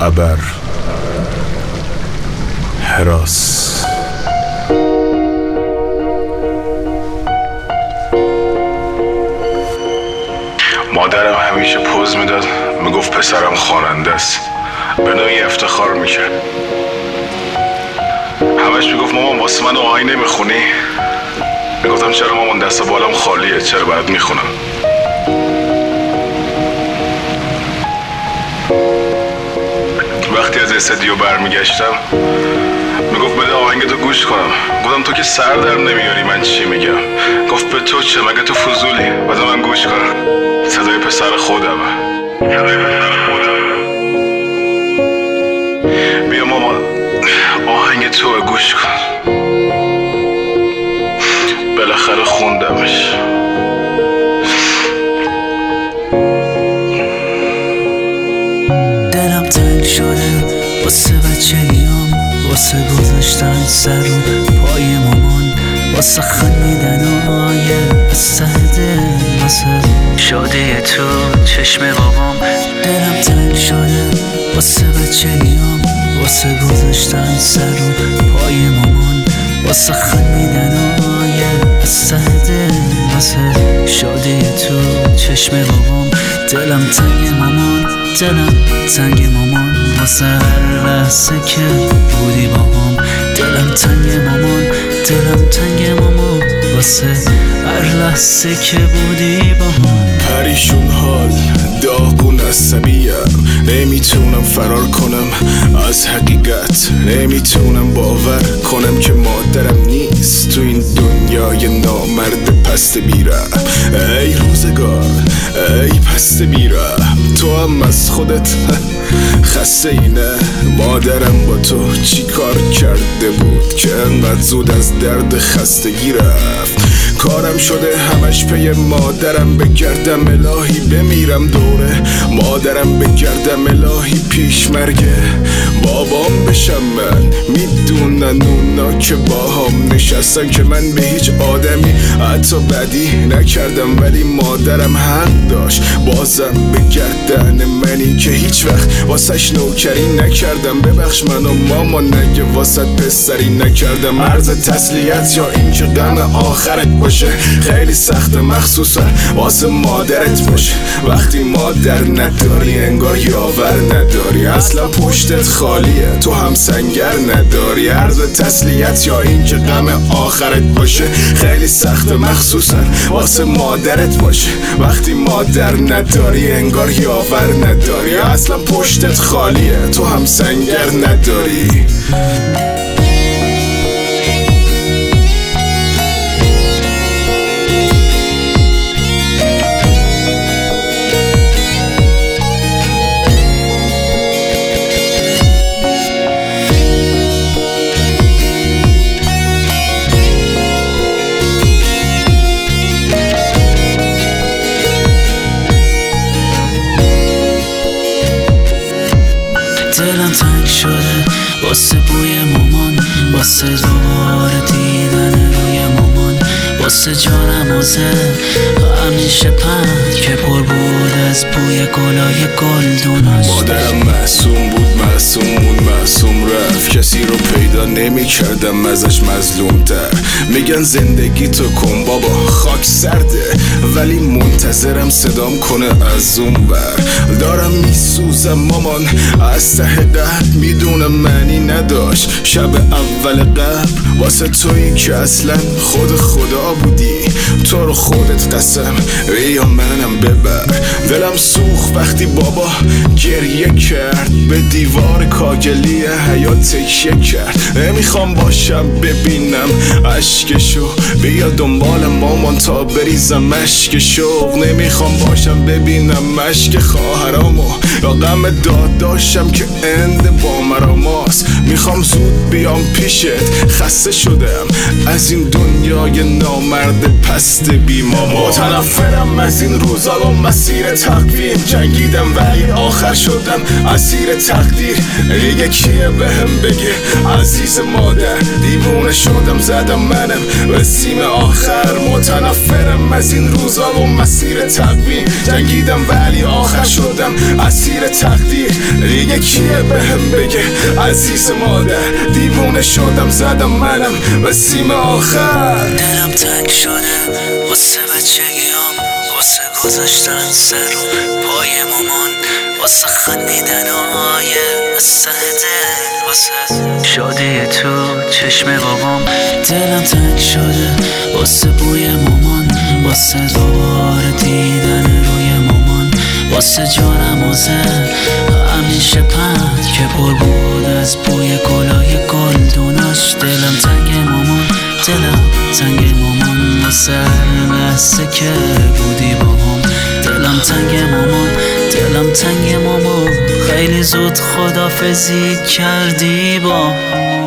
ابر هراس. مادرم همیشه پوز میداد، میگفت پسرم خواننده است، به نوعی افتخار میکرد. همش میگفت مامان واسه من آهنگ نمیخونی؟ میگفتم چرا مامان، دست و بالم خالیه، چرا باید میخونم؟ وقتی از استودیو برمیگشتم میگفت بده آهنگتو گوش کنم. گفتم تو که سر در نمیاری من چی میگم. گفت به تو چه، مگه تو فضولی؟ بذار من گوش کنم. صدای پسر خودم. بیا ماما آهنگ تو گوش کن. بالاخره خوندمش. دلم تنگ شده واسه بچگیام، واسه گذاشتن سر رو پای مامان، واسه خندیدن آیه سرده، واسه شادی تو چشم بابام. دلم تنگ شده واسه بچگیام، واسه گذاشتن سر رو پای مامان، واسه خندیدن آیه سرده، واسه شادی تو چشم بابام. دلم تنگ مامان، دلم تنگ مامان، واسه هر لحظه که بودی باهام. دلم تنگ مامان، دلم تنگ مامان، واسه هر لحظه که بودی باهام. پریشون حال داغون عصبیم، نمیتونم فرار کنم از حقیقت، نمیتونم باور کنم که مادرم نیست تو این دنیای نامرد پست بیرم. ای روزگار ای پست بیرم، تو هم از خودت خسته اینه. مادرم با تو چی کار کرده بود که انقدر زود از درد خستگی رفت؟ کارم شده همش پی مادرم بگردم، الهی بمیرم دوره مادرم بگردم، الهی پیش مرگه بابام بشم. من میدونن اونا که باهام نشستن که من به هیچ آدمی حتی بدی نکردم، ولی مادرم حق داشت بازم بگردن منی که هیچ وقت واسش نوکری نکردم. ببخش منو مامان نگه واسه پسری نکردم. عرض تسلیت یا این که غم آخرت باشه خیلی سخته، مخصوصا واسه مادرت باشه. وقتی مادر نداری انگار یاور نداری، اصلا پشتت خالیه تو هم سنگر نداری. عرض تسلیت یا این که غم آخرت باشه خیلی سخته، مخصوصا واسه مادرت باشه. وقتی مادر نداری انگار یاور نداری، اصلا پشتت خالیه تو هم سنگر نداری. دلم تنگ شده واسه بوی مامان، واسه دوباره دیدن روی مامان، واسه جانم واسه همیشه پند که پر بود از بوی گلای گلدوناش. مادرم معصوم بود، معصوم مون، معصوم رفت، کسی رو پیدا نمی کردم ازش مظلوم تر. میگن زندگی تو کن بابا خاک سرده، ولی منتظرم صدام کنه از اون بر. دارم میسوزم مامان از ته قلب، میدونم معنی نداشت شب اول قبل واسه تویی که اصلا خود خدا بودی. تو رو خودت قسم یا منم ببر. دلم سوخت وقتی بابا گریه کرد، به دیوار کاگلی حیات تکیه کرد. نمیخوام باشم ببینم اشکشو، بیا دنبال مامان تا بریزم اشک شوق. نمیخوام باشم ببینم اشک خواهرامو یا غم داداشم که اند با مراماست. میخوام زود بیام پیشت، خسته شدم از این دنیای نامرد پست بی ماما. متنفرم از این روزا و مسیر تقویم، جنگیدم ولی آخر شدم اسیر تقدیر. دیگه کیه بهم بگه عزیز مادر، دیوونه شدم زدم منم به سیم آخر. متنفرم از این روزا و مسیر تقویم. جنگیدم ولی آخر شدم اسیر تقدیر. دیگه کیه بهم بگه عزیز مادر؟ دیوونه شدم زدم منم و سیم آخر. دلم تنگ شده واسه بچگیام، واسه گذاشتن سر و پای مامان، واسه خندیدن های دل، واسه شادی تو چشم بابام. دلم تنگ شده واسه بوی مامان، واسه دوباره دیدن روی مامان، واسه جانم واسه همیشه پند که پر بود از بوی گلای گلدوناش. دلم تنگ مامان، دلم تنگ مامان، واسه هر لحظه که بودی با هم. دلم تنگ مامان، دلم تنگ مامان، خیلی زود خدافزی کردی با